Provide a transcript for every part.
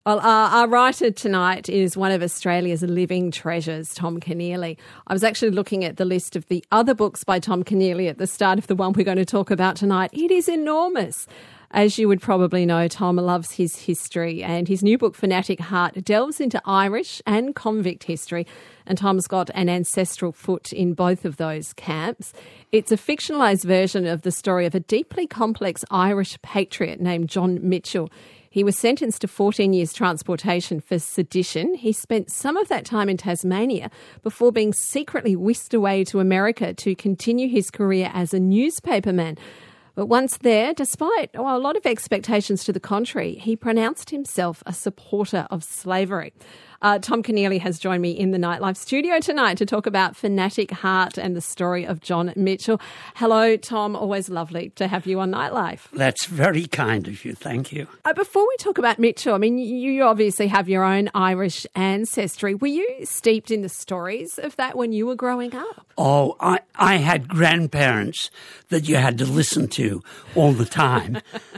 Well, our writer tonight is one of Australia's living treasures, Tom Keneally. I was actually looking at the list of the other books by Tom Keneally at the start of the one we're going to talk about tonight. It is enormous. As you would probably know, Tom loves his history, and his new book, Fanatic Heart, delves into Irish and convict history, and Tom's got an ancestral foot in both of those camps. It's a fictionalised version of the story of a deeply complex Irish patriot named John Mitchell. He was sentenced to 14 years transportation for sedition. He spent some of that time in Tasmania before being secretly whisked away to America to continue his career as a newspaperman. But once there, despite a lot of expectations to the contrary, he pronounced himself a supporter of slavery. Tom Keneally has joined me in the Nightlife studio tonight to talk about Fanatic Heart and the story of John Mitchell. Hello, Tom. Always lovely to have you on Nightlife. That's very kind of you. Thank you. Before we talk about Mitchell, I mean, you obviously have your own Irish ancestry. Were you steeped in the stories of that when you were growing up? Oh, I had grandparents that you had to listen to all the time.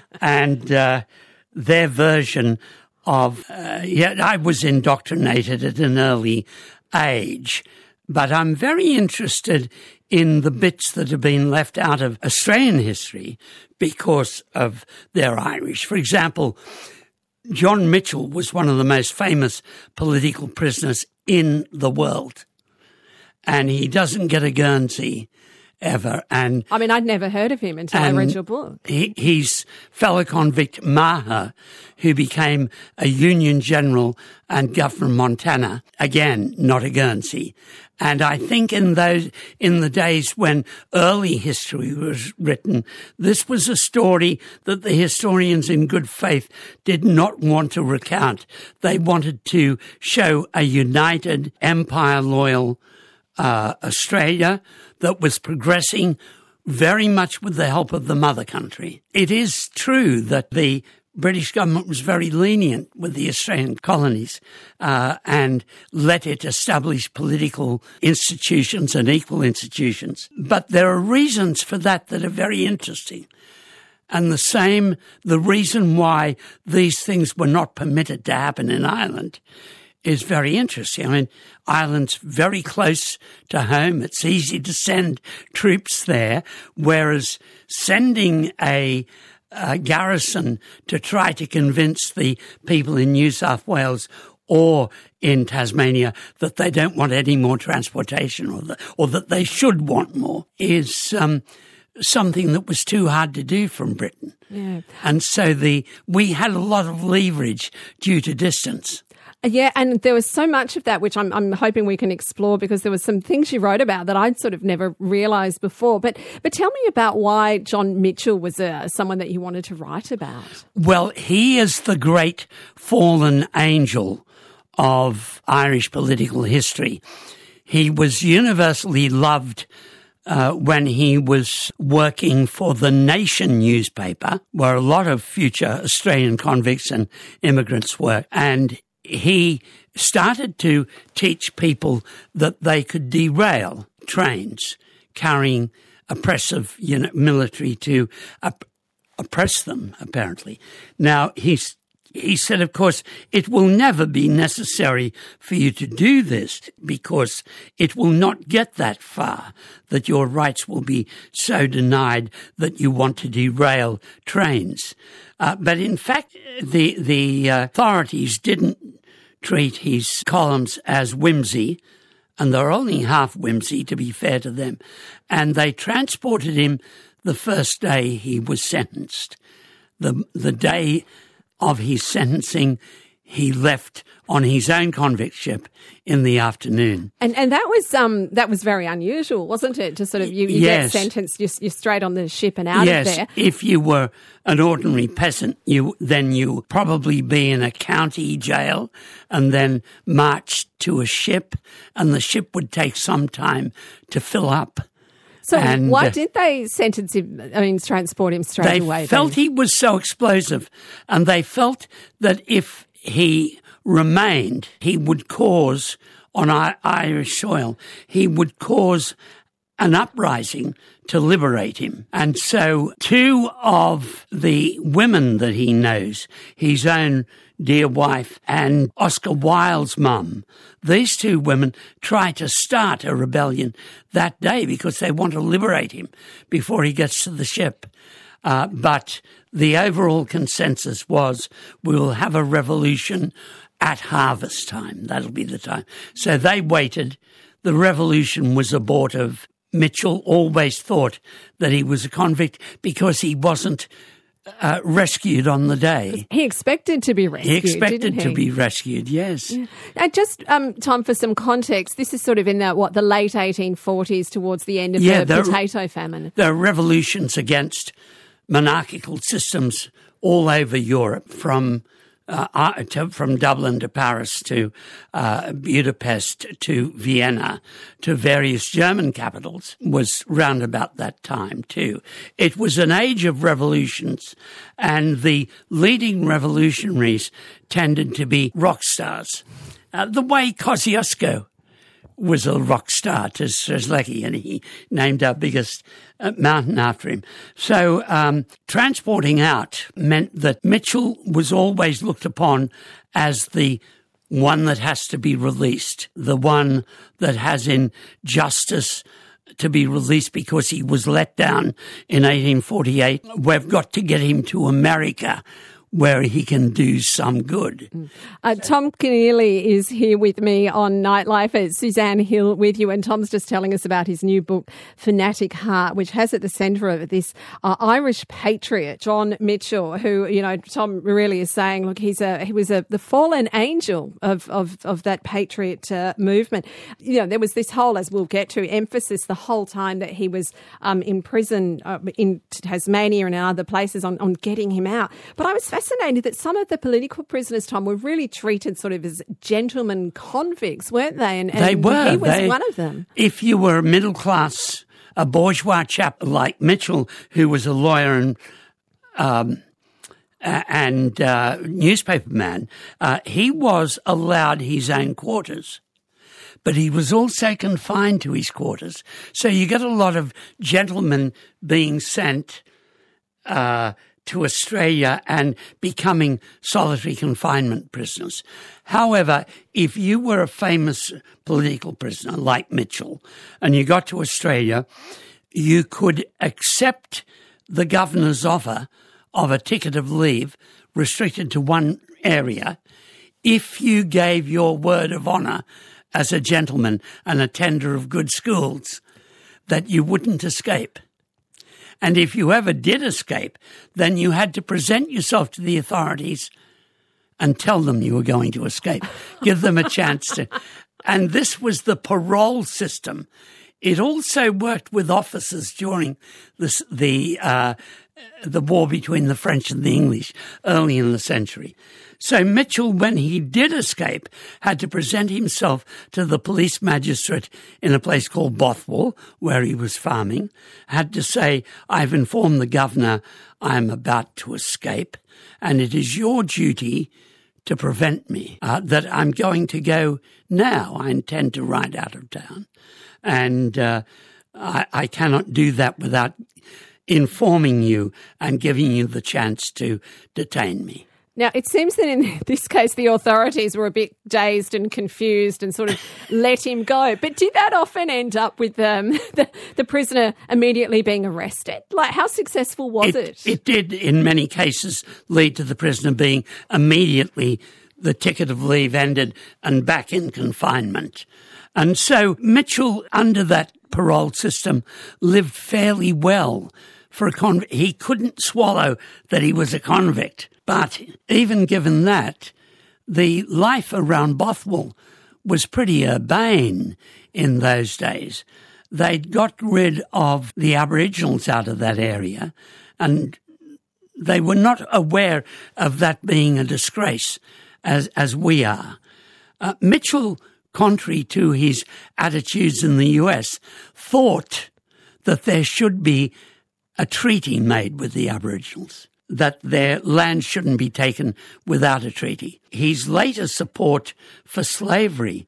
And their version of, I was indoctrinated at an early age, but I'm very interested in the bits that have been left out of Australian history because of their Irish. For example, John Mitchell was one of the most famous political prisoners in the world, and he doesn't get a Guernsey ever. And I mean, I'd never heard of him until I read your book. His fellow convict Maher, who became a Union general and governor of Montana, again, not a Guernsey. And I think in the days when early history was written, this was a story that the historians in good faith did not want to recount. They wanted to show a united, empire-loyal Australia that was progressing very much with the help of the mother country. It is true that the British government was very lenient with the Australian colonies and let it establish political institutions and equal institutions. But there are reasons for that are very interesting. And the reason why these things were not permitted to happen in Ireland is very interesting. I mean, Ireland's very close to home. It's easy to send troops there, whereas sending a garrison to try to convince the people in New South Wales or in Tasmania that they don't want any more transportation or that they should want more is something that was too hard to do from Britain. Yeah. And so we had a lot of leverage due to distance. Yeah, and there was so much of that which I'm hoping we can explore because there was some things you wrote about that I'd sort of never realised before. But tell me about why John Mitchell was someone that you wanted to write about. Well, he is the great fallen angel of Irish political history. He was universally loved when he was working for the Nation newspaper, where a lot of future Australian convicts and immigrants worked, and he started to teach people that they could derail trains carrying oppressive military to oppress them, apparently. Now, he said, of course, it will never be necessary for you to do this because it will not get that far, that your rights will be so denied that you want to derail trains. But in fact, the authorities didn't treat his columns as whimsy, and they're only half whimsy, to be fair to them. And they transported him the first day he was sentenced. The day of his sentencing, he left on his own convict ship in the afternoon. And that was very unusual, wasn't it? To sort of you yes. get sentenced, you're straight on the ship and out yes. of there. If you were an ordinary peasant, you would probably be in a county jail and then marched to a ship, and the ship would take some time to fill up. So why did they sentence him, transport him straight away? They felt he was so explosive, and they felt that if he remained, he would cause, on Irish soil, he would cause an uprising to liberate him. And so 2 of the women that he knows, his own dear wife and Oscar Wilde's mum, these 2 women try to start a rebellion that day because they want to liberate him before he gets to the ship. But the overall consensus was we will have a revolution at harvest time. That'll be the time. So they waited. The revolution was abortive. Mitchell always thought that he was a convict because he wasn't rescued on the day. He expected to be rescued. He expected didn't he? to be rescued, yes. Yeah. Now, just Tom, for some context, this is sort of in the late 1840s, towards the end of the potato famine. There are revolutions against monarchical systems all over Europe, from Dublin to Paris to Budapest to Vienna to various German capitals, was round about that time too. It was an age of revolutions, and the leading revolutionaries tended to be rock stars. The way Kosciuszko was a rock star to Strzelecki, and he named our biggest mountain after him. So transporting out meant that Mitchell was always looked upon as the one that has to be released, the one that has injustice to be released because he was let down in 1848. We've got to get him to America, where he can do some good. Tom Keneally is here with me on Nightlife. Suzanne Hill with you, and Tom's just telling us about his new book, Fanatic Heart, which has at the centre of it this Irish patriot, John Mitchell, who, Tom really is saying, look, he was the fallen angel of that patriot movement. There was this whole, as we'll get to, emphasis the whole time that he was in prison in Tasmania and in other places on getting him out. But I was fascinated that some of the political prisoners, Tom, were really treated sort of as gentlemen convicts, weren't they? And they were. He was one of them. If you were a middle class, a bourgeois chap like Mitchell, who was a lawyer and newspaper man, he was allowed his own quarters. But he was also confined to his quarters. So you get a lot of gentlemen being sent to Australia and becoming solitary confinement prisoners. However, if you were a famous political prisoner like Mitchell and you got to Australia, you could accept the governor's offer of a ticket of leave restricted to one area if you gave your word of honour as a gentleman and a tender of good schools that you wouldn't escape. And if you ever did escape, then you had to present yourself to the authorities and tell them you were going to escape. Give them a chance to. And this was the parole system. It also worked with officers during the war between the French and the English early in the century. So Mitchell, when he did escape, had to present himself to the police magistrate in a place called Bothwell, where he was farming, had to say, I've informed the governor I'm about to escape, and it is your duty to prevent me, that I'm going to go now. I intend to ride out of town. And I cannot do that without informing you and giving you the chance to detain me. Now, it seems that in this case, the authorities were a bit dazed and confused and sort of let him go. But did that often end up with the prisoner immediately being arrested? Like, how successful was it? It did, in many cases, lead to the prisoner being immediately, the ticket of leave ended and back in confinement. And so Mitchell, under that parole system, lived fairly well for a convict. He couldn't swallow that he was a convict. But even given that, the life around Bothwell was pretty urbane in those days. They'd got rid of the Aboriginals out of that area, and they were not aware of that being a disgrace as we are. Mitchell, contrary to his attitudes in the US, thought that there should be a treaty made with the Aboriginals, that their land shouldn't be taken without a treaty. His later support for slavery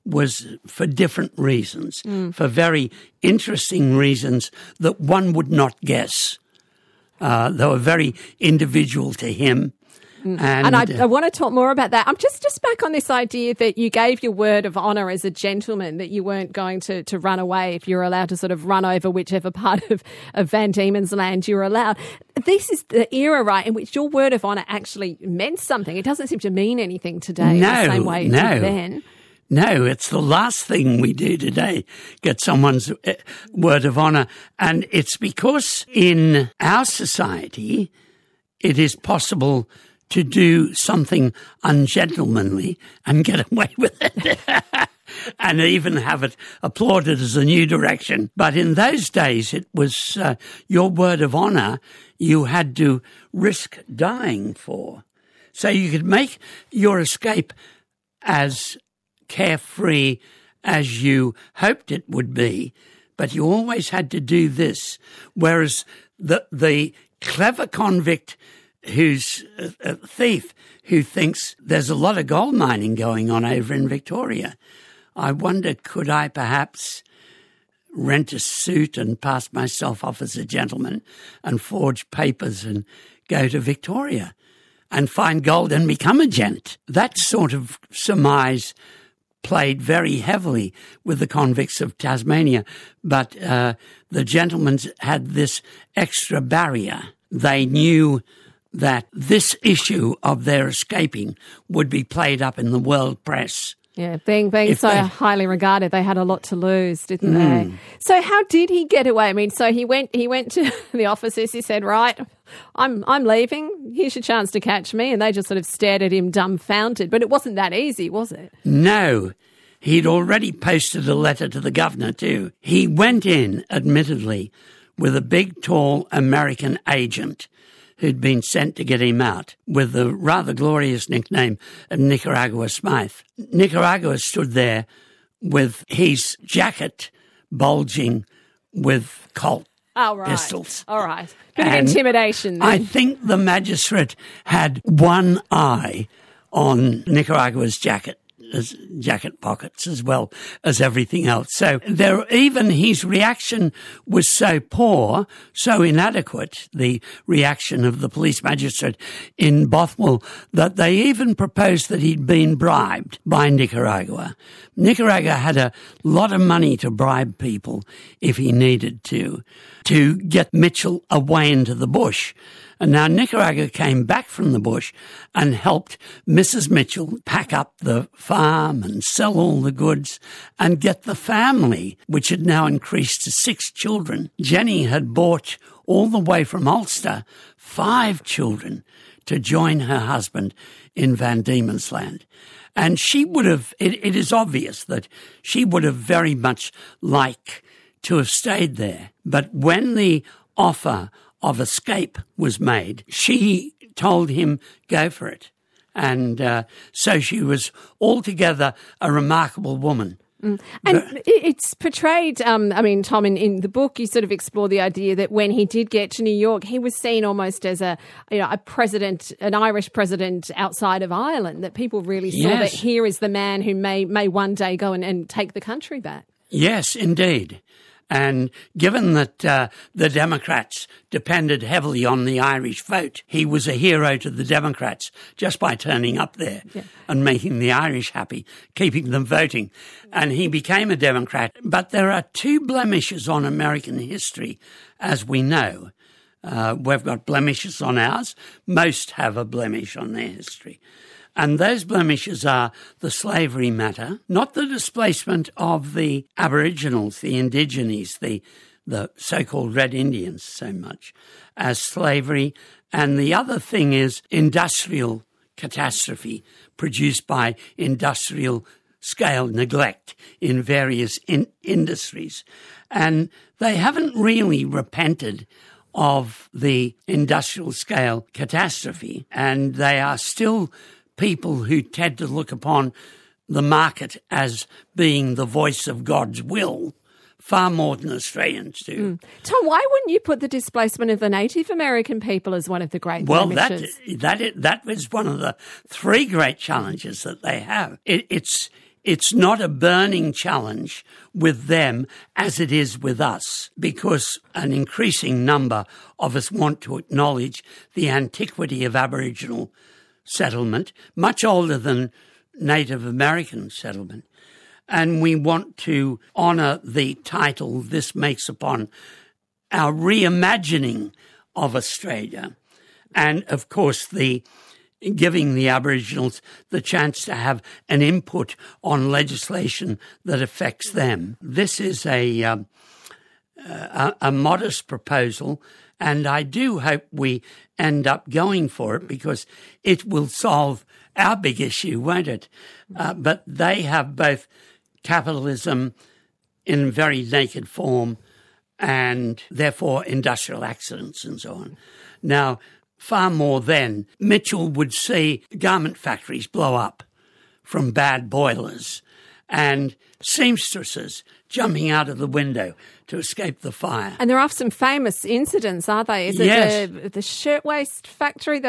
was for different reasons, for very interesting reasons that one would not guess. They were very individual to him. And I want to talk more about that. I'm just back on this idea that you gave your word of honour as a gentleman that you weren't going to run away if you were allowed to sort of run over whichever part of Van Diemen's Land you were allowed. This is the era, right, in which your word of honour actually meant something. It doesn't seem to mean anything today in the same way it did then. No, it's the last thing we do today, get someone's word of honour. And it's because in our society it is possible to do something ungentlemanly and get away with it and even have it applauded as a new direction. But in those days, it was your word of honour you had to risk dying for. So you could make your escape as carefree as you hoped it would be, but you always had to do this. Whereas the clever convict who's a thief who thinks there's a lot of gold mining going on over in Victoria, I wonder, could I perhaps rent a suit and pass myself off as a gentleman and forge papers and go to Victoria and find gold and become a gent? That sort of surmise played very heavily with the convicts of Tasmania, but the gentlemen had this extra barrier. They knew that this issue of their escaping would be played up in the world press. Yeah, being so highly regarded, they had a lot to lose, didn't they? So how did he get away? I mean, so he went to the officers, he said, right, I'm leaving, here's your chance to catch me, and they just sort of stared at him dumbfounded. But it wasn't that easy, was it? No. He'd already posted a letter to the governor too. He went in, admittedly, with a big, tall American agent who'd been sent to get him out, with the rather glorious nickname of Nicaragua Smythe. Nicaragua stood there with his jacket bulging with Colt pistols. All right. Bit of intimidation then. I think the magistrate had one eye on Nicaragua's jacket pockets as well as everything else. So even his reaction was so poor, so inadequate, the reaction of the police magistrate in Bothwell, that they even proposed that he'd been bribed by Nicaragua. Nicaragua had a lot of money to bribe people if he needed to get Mitchell away into the bush. And now Nicaragua came back from the bush and helped Mrs. Mitchell pack up the farm and sell all the goods and get the family, which had now increased to 6 children. Jenny had brought all the way from Ulster 5 children to join her husband in Van Diemen's Land. And she would have, it is obvious that she would have very much liked to have stayed there. But when the offer of escape was made, she told him, go for it. And so she was altogether a remarkable woman. And it's portrayed, Tom, in the book, you sort of explore the idea that when he did get to New York, he was seen almost as a president, an Irish president outside of Ireland, that people really saw that here is the man who may one day go and take the country back. Yes, indeed. And given that the Democrats depended heavily on the Irish vote, he was a hero to the Democrats just by turning up there and making the Irish happy, keeping them voting. And he became a Democrat. But there are 2 blemishes on American history, as we know. We've got blemishes on ours. Most have a blemish on their history. And those blemishes are the slavery matter, not the displacement of the Aboriginals, the Indigenes, the so-called Red Indians so much, as slavery. And the other thing is industrial catastrophe produced by industrial scale neglect in various industries. And they haven't really repented of the industrial scale catastrophe, and they are still people who tend to look upon the market as being the voice of God's will far more than Australians do. Tom, why wouldn't you put the displacement of the Native American people as one of the great blemishes? That was one of the 3 great challenges that they have. It's it's not a burning challenge with them as it is with us, because an increasing number of us want to acknowledge the antiquity of Aboriginal settlement, much older than Native American settlement. And we want to honour the title this makes upon our reimagining of Australia. And, of course, giving the Aboriginals the chance to have an input on legislation that affects them. This is a modest proposal, and I do hope we end up going for it, because it will solve our big issue, won't it? But they have both capitalism in very naked form and therefore industrial accidents and so on. Now, far more then, Mitchell would see garment factories blow up from bad boilers and seamstresses jumping out of the window to escape the fire. And there are some famous incidents, aren't they? Is it the shirtwaist factory,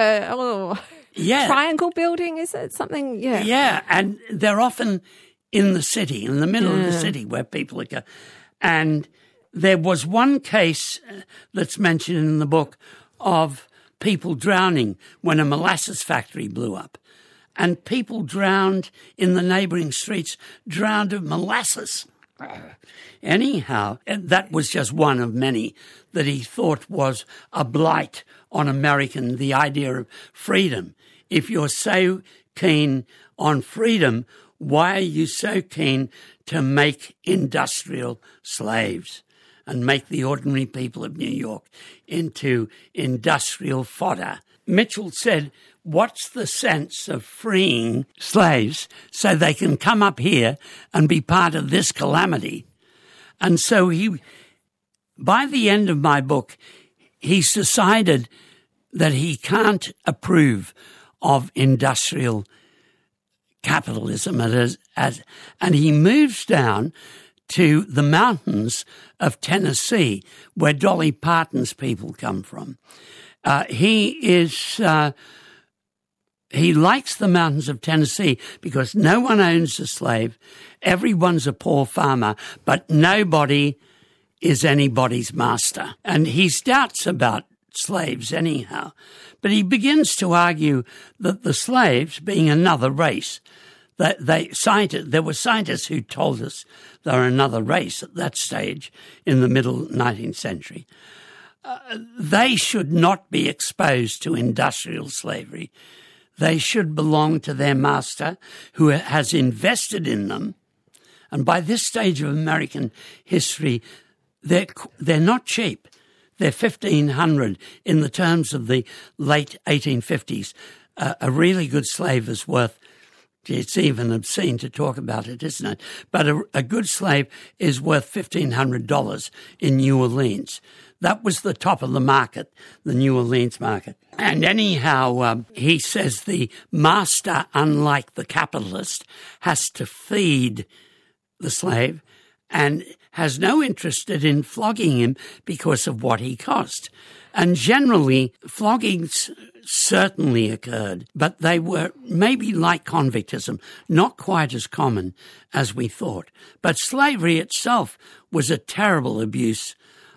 Triangle building? Is it something? Yeah. Yeah, and they're often in the city, in the middle of the city where people are. And there was one case that's mentioned in the book of people drowning when a molasses factory blew up. And people drowned in the neighbouring streets, drowned of molasses. Anyhow, that was just one of many that he thought was a blight on the idea of freedom. If you're so keen on freedom, why are you so keen to make industrial slaves and make the ordinary people of New York into industrial fodder? Mitchell said, what's the sense of freeing slaves so they can come up here and be part of this calamity? And so by the end of my book, he's decided that he can't approve of industrial capitalism and he moves down to the mountains of Tennessee, where Dolly Parton's people come from. He likes the mountains of Tennessee because no one owns a slave, everyone's a poor farmer, but nobody is anybody's master. And he doubts about slaves anyhow. But he begins to argue that the slaves, being another race, there were scientists who told us they were another race at that stage in the middle 19th century. They should not be exposed to industrial slavery. They should belong to their master who has invested in them. And by this stage of American history, they're not cheap. They're $1,500 in the terms of the late 1850s. A really good slave is worth, it's even obscene to talk about it, isn't it? But a good slave is worth $1,500 in New Orleans. That was the top of the market, the New Orleans market. And anyhow, he says the master, unlike the capitalist, has to feed the slave and has no interest in flogging him because of what he cost. And generally, floggings certainly occurred, but they were maybe like convictism, not quite as common as we thought. But slavery itself was a terrible abuse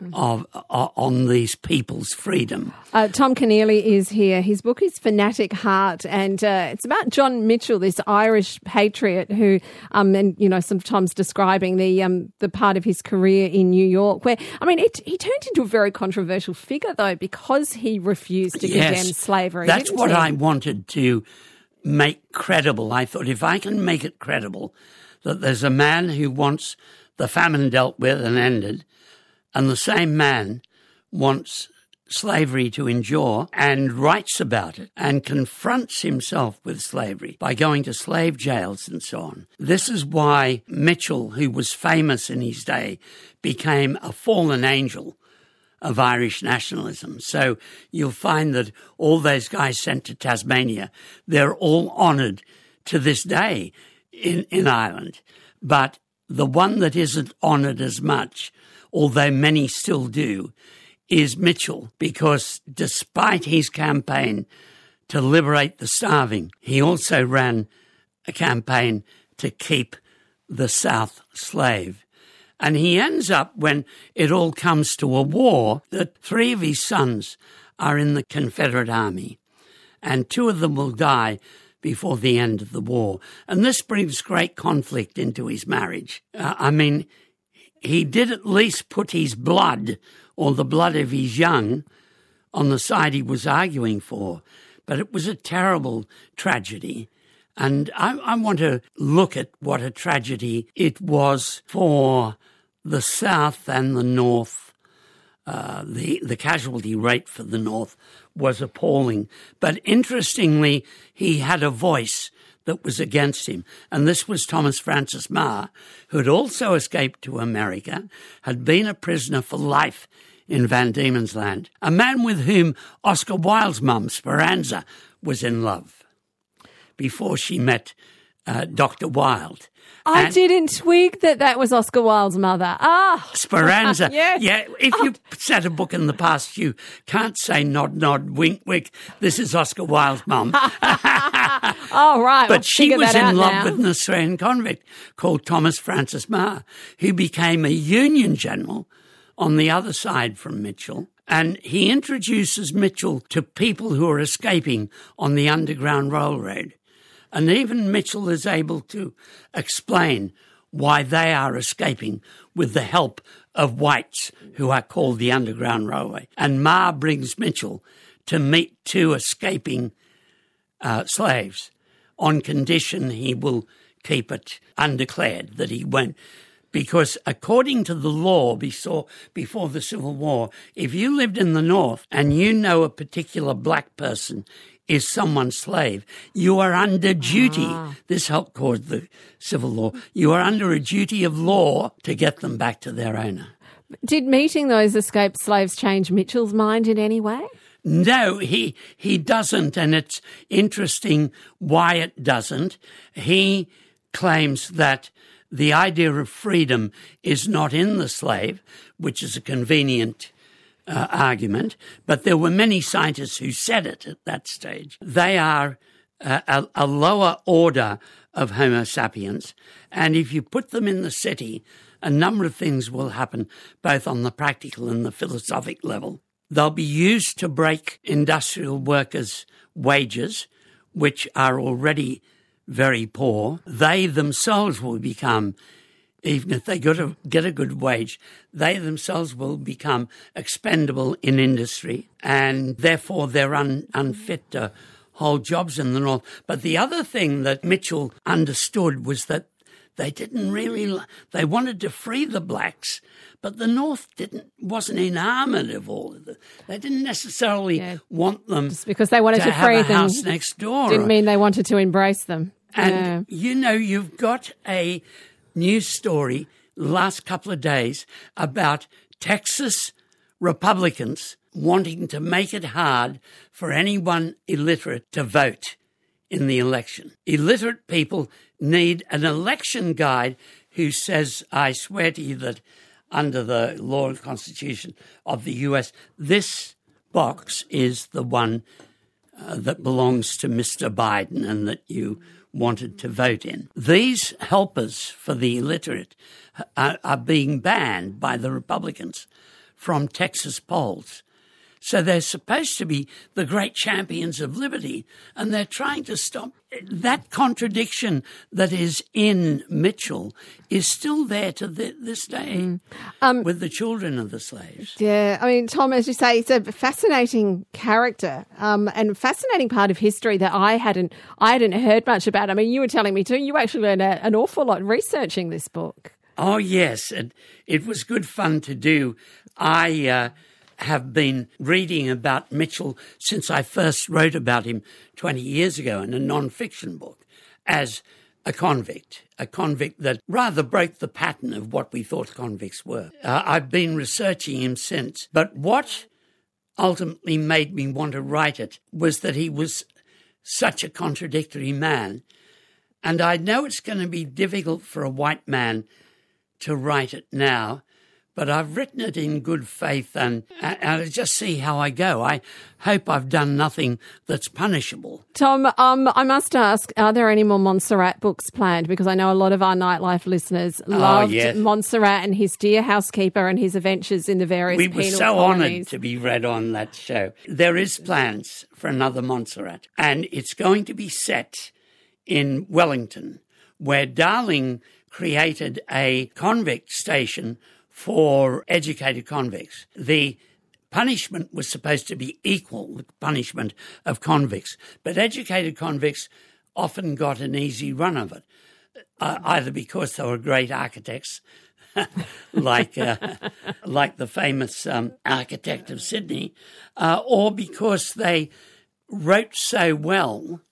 on these people's freedom. Tom Keneally is here. His book is Fanatic Heart, and it's about John Mitchell, this Irish patriot who, sometimes describing the part of his career in New York, where, he turned into a very controversial figure, though, because he refused to condemn slavery. That's what I wanted to make credible. I thought, if I can make it credible that there's a man who wants the famine dealt with and ended, and the same man wants slavery to endure and writes about it and confronts himself with slavery by going to slave jails and so on. This is why Mitchell, who was famous in his day, became a fallen angel of Irish nationalism. So you'll find that all those guys sent to Tasmania, they're all honoured to this day in Ireland. But the one that isn't honoured as much, although many still do, is Mitchell, because despite his campaign to liberate the starving, he also ran a campaign to keep the South slave. And he ends up, when it all comes to a war, that 3 of his sons are in the Confederate Army, and 2 of them will die before the end of the war. And this brings great conflict into his marriage. He did at least put his blood, or the blood of his young, on the side he was arguing for. But it was a terrible tragedy. And I want to look at what a tragedy it was for the South and the North. The casualty rate for the North was appalling. But interestingly, he had a voice that was against him. And this was Thomas Francis Meagher, who had also escaped to America, had been a prisoner for life in Van Diemen's Land, a man with whom Oscar Wilde's mum, Speranza, was in love before she met Dr. Wilde. I didn't twig that was Oscar Wilde's mother. Speranza. Yes. Yeah, if you set a book in the past, you can't say nod, nod, wink, wink. This is Oscar Wilde's mum. Oh, right. But she was in love with now. an Australian convict called Thomas Francis Meagher, who became a Union general on the other side from Mitchell. And he introduces Mitchell to people who are escaping on the Underground Railroad. And even Mitchell is able to explain why they are escaping with the help of whites who are called the Underground Railway. And Meagher brings Mitchell to meet 2 escaping slaves on condition he will keep it undeclared, that he won't. Because according to the law before the Civil War, if you lived in the North and you know a particular black person is someone's slave, you are under duty. This helped cause the Civil Law. You are under a duty of law to get them back to their owner. Did meeting those escaped slaves change Mitchell's mind in any way? No, he doesn't, and it's interesting why it doesn't. He claims that the idea of freedom is not in the slave, which is a convenient argument, but there were many scientists who said it at that stage. They are a lower order of Homo sapiens, and if you put them in the city, a number of things will happen, both on the practical and the philosophic level. They'll be used to break industrial workers' wages, which are already very poor. They themselves will become, even if they get a good wage, they themselves will become expendable in industry, and therefore they're unfit to hold jobs in the North. But the other thing that Mitchell understood was that they wanted to free the blacks, but the North wasn't enamoured of all of it. They didn't necessarily want them just because they wanted to free have a them house next door. Didn't mean they wanted to embrace them. And, you've got a news story last couple of days about Texas Republicans wanting to make it hard for anyone illiterate to vote in the election. Illiterate people need an election guide who says, I swear to you that under the law and constitution of the US, this box is the one that belongs to Mr. Biden and that you wanted to vote in. These helpers for the illiterate are being banned by the Republicans from Texas polls. So they're supposed to be the great champions of liberty, and they're trying to stop. That contradiction that is in Mitchell is still there to this day with the children of the slaves. Yeah, I mean, Tom, as you say, it's a fascinating character and fascinating part of history that I hadn't heard much about. I mean, you were telling me too, you actually learned an awful lot researching this book. Oh, yes, it was good fun to do. I have been reading about Mitchell since I first wrote about him 20 years ago in a non-fiction book as a convict that rather broke the pattern of what we thought convicts were. I've been researching him since, but what ultimately made me want to write it was that he was such a contradictory man. And I know it's going to be difficult for a white man to write it now, but I've written it in good faith and I'll just see how I go. I hope I've done nothing that's punishable. Tom, I must ask, are there any more Montserrat books planned? Because I know a lot of our Nightlife listeners loved Montserrat and his dear housekeeper and his adventures in the various penal colonies. We were so honoured to be read on that show. There is plans for another Montserrat, and it's going to be set in Wellington, where Darling created a convict station for educated convicts. The punishment was supposed to be equal the punishment of convicts, but educated convicts often got an easy run of it, either because they were great architects, like the famous architect of Sydney, or because they wrote so well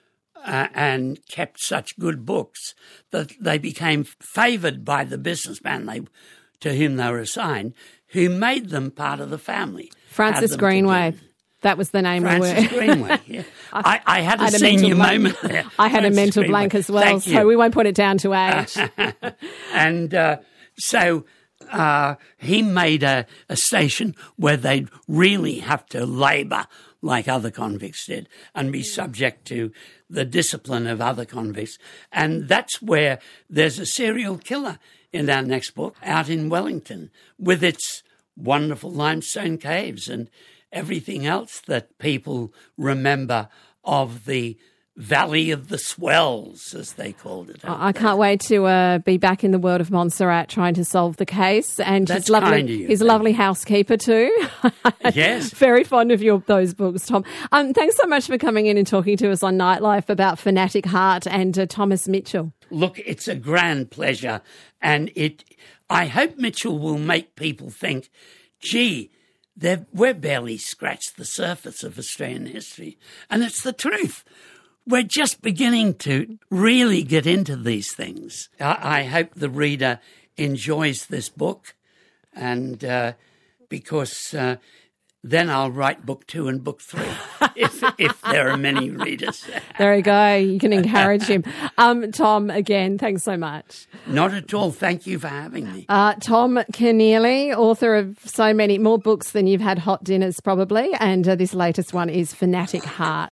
and kept such good books that they became favoured by the businessman to whom they were assigned, who made them part of the family. Francis Greenway. That was the name we were. Francis Greenway, yeah. I had a senior moment there. I had a mental blank as well, so we won't put it down to age. And so he made a station where they'd really have to labour like other convicts did and be subject to the discipline of other convicts. And that's where there's a serial killer in our next book, out in Wellington, with its wonderful limestone caves and everything else that people remember of the Valley of the Swells, as they called it. I can't wait to be back in the world of Montserrat trying to solve the case. And that's his lovely housekeeper too. Yes. Very fond of those books, Tom. Thanks so much for coming in and talking to us on Nightlife about Fanatic Heart and Thomas Mitchell. Look, it's a grand pleasure. And I hope Mitchell will make people think, gee, we've barely scratched the surface of Australian history. And it's the truth. We're just beginning to really get into these things. I hope the reader enjoys this book, and because then I'll write book 2 and book 3, if there are many readers. There you go. You can encourage him. Tom, again, thanks so much. Not at all. Thank you for having me. Tom Keneally, author of so many more books than you've had hot dinners probably, and this latest one is Fanatic Heart.